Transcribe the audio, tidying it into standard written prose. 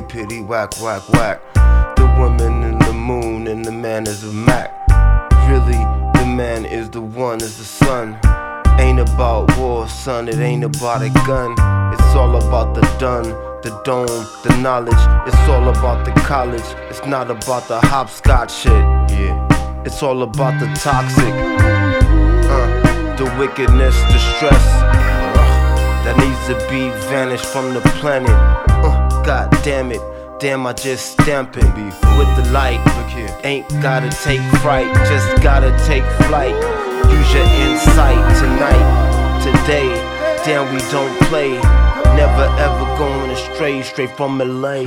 pity, whack, whack, whack. The woman in the moon and the man is a Mac. Really, the man is the one, is the sun. Ain't about war, son, it ain't about a gun. It's all about the done, the dome, the knowledge. It's all about the college. It's not about the hopscotch shit. Yeah, it's all about the toxic, the wickedness, the stress that needs to be vanished from the planet. God damn it, damn, I just stamp it with the light. Ain't gotta take fright, just gotta take flight. Use your insight tonight, today. Damn, we don't play. Never ever going astray, straight from LA.